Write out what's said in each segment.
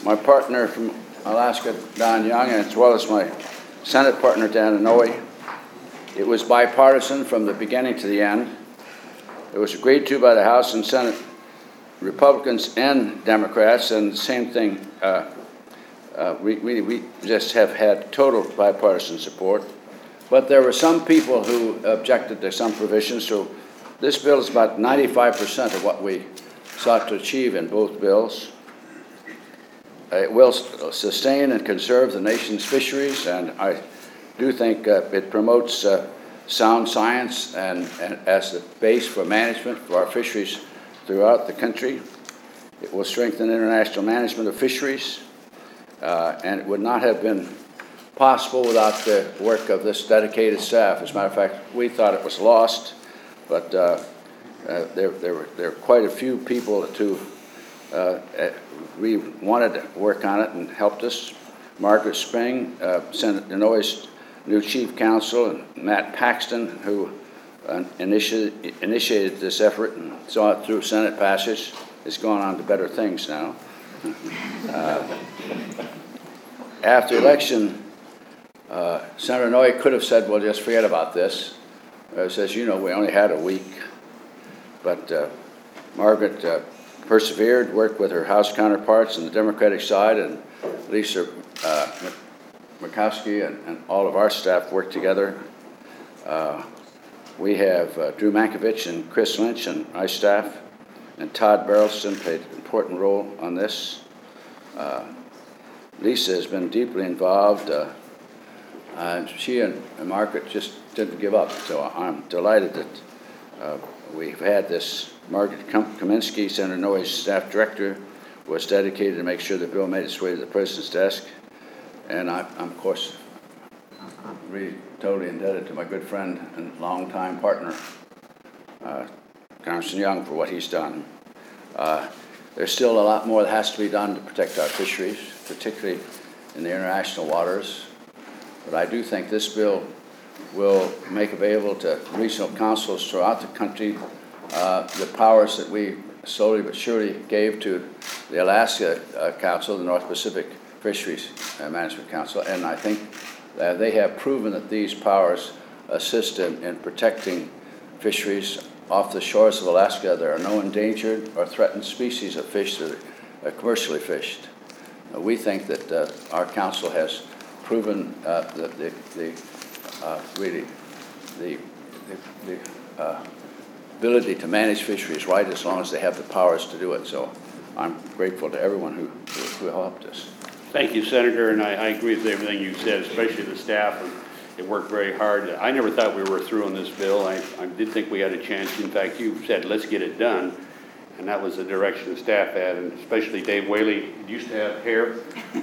my partner from Alaska, Don Young, as well as my Senate partner, Dan Inouye. It was bipartisan from the beginning to the end. It was agreed to by the House and Senate Republicans and Democrats, and the same thing, we just have had total bipartisan support. But there were some people who objected to some provisions, so this bill is about 95% of what we sought to achieve in both bills. It will sustain and conserve the nation's fisheries, and I do think it promotes sound science and as the base for management for our fisheries throughout the country. It will strengthen international management of fisheries, and it would not have been possible without the work of this dedicated staff. As a matter of fact, we thought it was lost, but there were quite a few people who we wanted to work on it and helped us. Margaret Spring, Senator Inouye's new chief counsel, and Matt Paxton, who initiated this effort and saw it through Senate passage. It's gone on to better things now. After election, Senator Inouye could have said, well, just forget about this. Says, you know, we only had a week. But Margaret persevered, worked with her House counterparts on the Democratic side, and Lisa Murkowski and all of our staff worked together. We have Drew Mankiewicz and Chris Lynch and my staff, and Todd Barrelston played an important role on this. Lisa has been deeply involved. She and Margaret just didn't give up, so I'm delighted that we've had this. Margaret Kaminsky, Senator Inouye's staff director, was dedicated to make sure the bill made its way to the president's desk. And I'm, of course, really totally indebted to my good friend and longtime partner, Congressman Young, for what he's done. There's still a lot more that has to be done to protect our fisheries, particularly in the international waters. But I do think this bill will make available to regional councils throughout the country the powers that we slowly but surely gave to the Alaska Council, the North Pacific Fisheries Management Council, and I think that they have proven that these powers assist in protecting fisheries off the shores of Alaska. There are no endangered or threatened species of fish that are commercially fished. We think that our council has proven the ability to manage fisheries right, as long as they have the powers to do it. So I'm grateful to everyone who helped us. Thank you, Senator, and I agree with everything you said, especially the staff. It worked very hard. I never thought we were through on this bill. I did think we had a chance. In fact, you said, let's get it done, and that was the direction the staff had, and especially Dave Whaley. He used to have hair.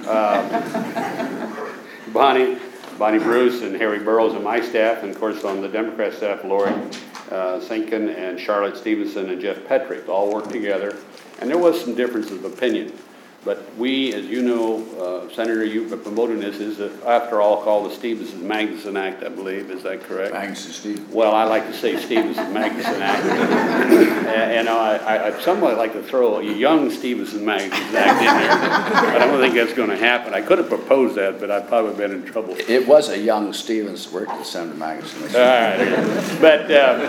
Bonnie Bruce and Harry Burrows and my staff, and of course on the Democrat staff, Lori Sinkin and Charlotte Stevenson and Jeff Petrick all worked together, and there was some difference of opinion. But we, as you know, Senator, you've been promoting this, is after all called the Stevenson-Magnuson Act, I believe. Is that correct? Magnuson-Stevenson. Well, I like to say Stevenson-Magnuson Act. And I somewhat like to throw a young Stevenson-Magnuson Act in there, but I don't think that's going to happen. I could have proposed that, but I'd probably been in trouble. It was a young Stevens worked with Senator Magnuson. All right. But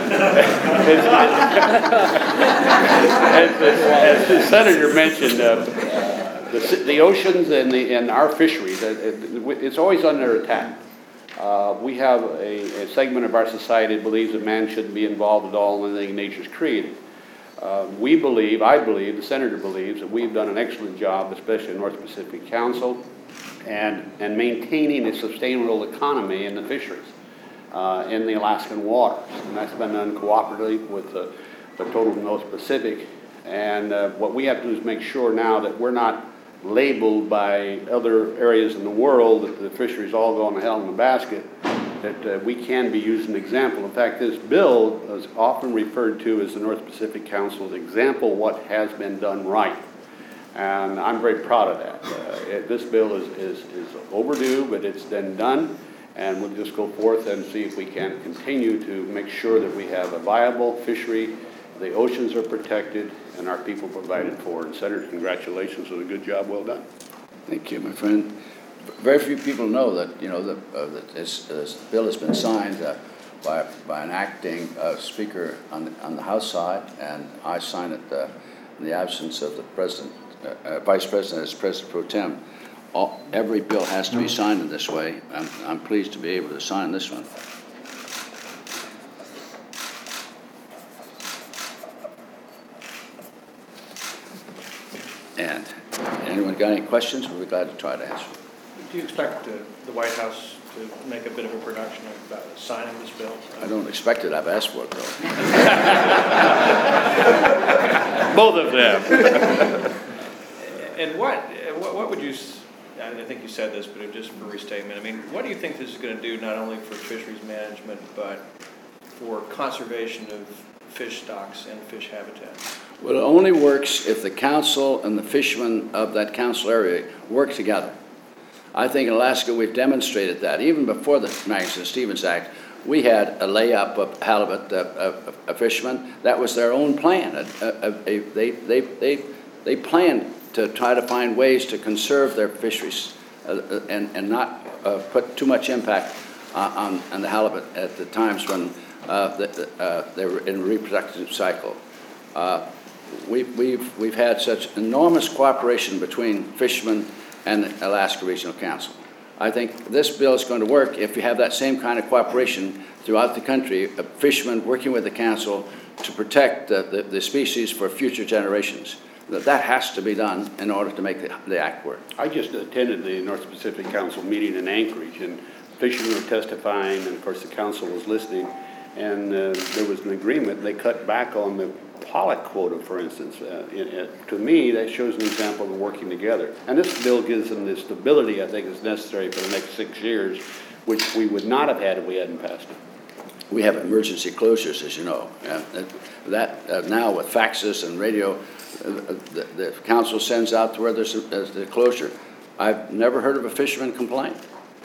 as the Senator mentioned, the oceans and our fisheries, it's always under attack. We have a segment of our society that believes that man shouldn't be involved at all in anything nature's created. I believe, the Senator believes, that we've done an excellent job, especially in North Pacific Council, and maintaining a sustainable economy in the fisheries in the Alaskan waters. And that's been done cooperatively with the total North Pacific. And what we have to do is make sure now that we're not labeled by other areas in the world that the fisheries all go in the hell in the basket, that we can be used as an example. In fact, this bill is often referred to as the North Pacific Council's example of what has been done right. And I'm very proud of that. This bill is overdue, but it's been done, and we'll just go forth and see if we can continue to make sure that we have a viable fishery, the oceans are protected, and our people provided for. And Senator, congratulations on a good job, well done. Thank you, my friend. Very few people know that, that this bill has been signed by an acting speaker on the House side, and I sign it in the absence of the president, vice president as president pro tem. Every bill has to be signed in this way. I'm pleased to be able to sign this one. And anyone got any questions? We'll be glad to try to answer. Do you expect the White House to make a bit of a production about signing this bill? I don't expect it. I've asked for it, though. Both of them. And what would you, I think you said this, but just for restatement, I mean, what do you think this is going to do not only for fisheries management, but for conservation of fish stocks and fish habitats? Well, it only works if the council and the fishermen of that council area work together. I think in Alaska we've demonstrated that. Even before the Magnuson-Stevens Act, we had a layup of halibut fishermen. That was their own plan. They planned to try to find ways to conserve their fisheries and not put too much impact on the halibut at the times when they were in a reproductive cycle. We've had such enormous cooperation between fishermen and the Alaska Regional Council. I think this bill is going to work if you have that same kind of cooperation throughout the country, fishermen working with the council to protect the species for future generations. That has to be done in order to make the act work. I just attended the North Pacific Council meeting in Anchorage, and fishermen were testifying, and of course the council was listening, and there was an agreement. They cut back on the pollock quota, for instance. To me, that shows an example of working together. And this bill gives them the stability I think is necessary for the next 6 years, which we would not have had if we hadn't passed it. We have emergency closures, as you know. Now with faxes and radio, the council sends out to where there's the closure. I've never heard of a fisherman complain.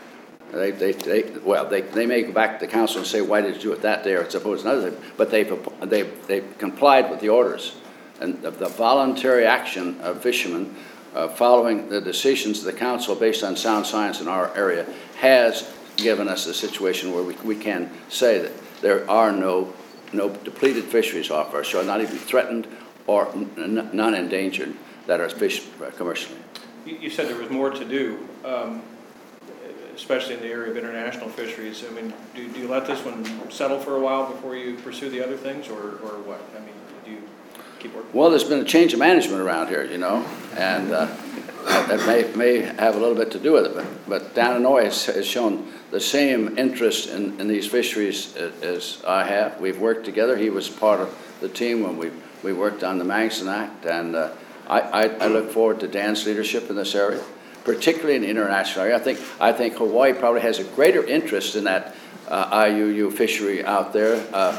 They may go back to the council and say, why did you do it that day, or it's supposed another thing, but they've complied with the orders. And the voluntary action of fishermen following the decisions of the council based on sound science in our area has given us a situation where we can say that there are no depleted fisheries off our shore, not even threatened or none endangered that are fished commercially. You said there was more to do. Especially in the area of international fisheries. I mean, do you let this one settle for a while before you pursue the other things, or what? I mean, do you keep working? Well, there's been a change of management around here, and that may have a little bit to do with it. But Dan Inouye has shown the same interest in these fisheries as I have. We've worked together. He was part of the team when we worked on the Magnuson Act, and I look forward to Dan's leadership in this area, particularly in the international area. I think Hawaii probably has a greater interest in that IUU fishery out there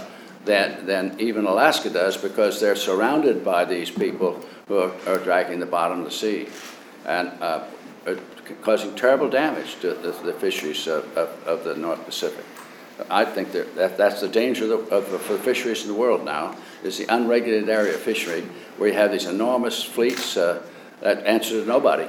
than even Alaska does, because they're surrounded by these people who are dragging the bottom of the sea and causing terrible damage to the fisheries of the North Pacific. I think that's the danger for fisheries in the world now, is the unregulated area of fishery where you have these enormous fleets that answer to nobody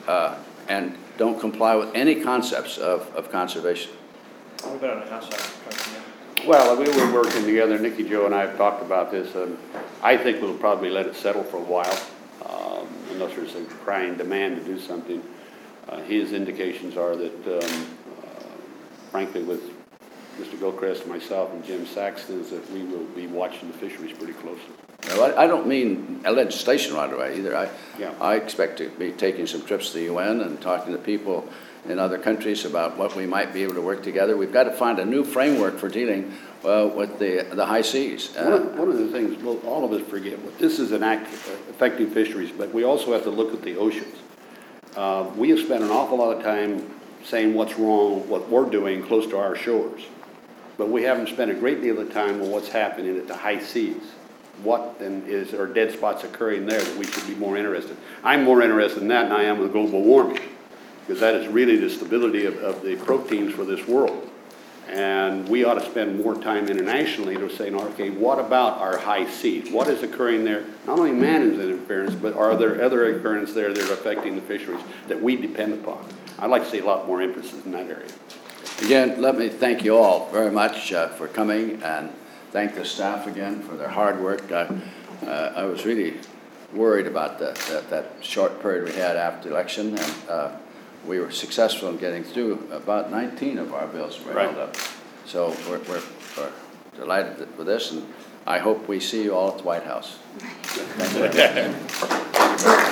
and don't comply with any concepts of conservation. What about on the House side? Well, we were working together. Nikki Jo and I have talked about this. I think we'll probably let it settle for a while, unless there's a crying demand to do something. His indications are that, frankly, with Mr. Gilchrist and myself and Jim Saxton, is that we will be watching the fisheries pretty closely. No, I don't mean legislation right away either. I expect to be taking some trips to the UN and talking to people in other countries about what we might be able to work together. We've got to find a new framework for dealing with the high seas. One of the things all of us forget, this is an act affecting fisheries, but we also have to look at the oceans. We have spent an awful lot of time saying what's wrong, what we're doing close to our shores, but we haven't spent a great deal of time on what's happening at the high seas. What then are dead spots occurring there that we should be more interested? I'm more interested in that than I am in global warming, because that is really the stability of the proteins for this world. And we ought to spend more time internationally to say, okay, what about our high seas? What is occurring there? Not only man-made interference, but are there other occurrences there that are affecting the fisheries that we depend upon? I'd like to see a lot more emphasis in that area. Again, let me thank you all very much for coming, and thank the staff again for their hard work. I was really worried about that short period we had after the election, and we were successful in getting through about 19 of our bills were held up. So we're delighted with this, and I hope we see you all at the White House. Thank you very much.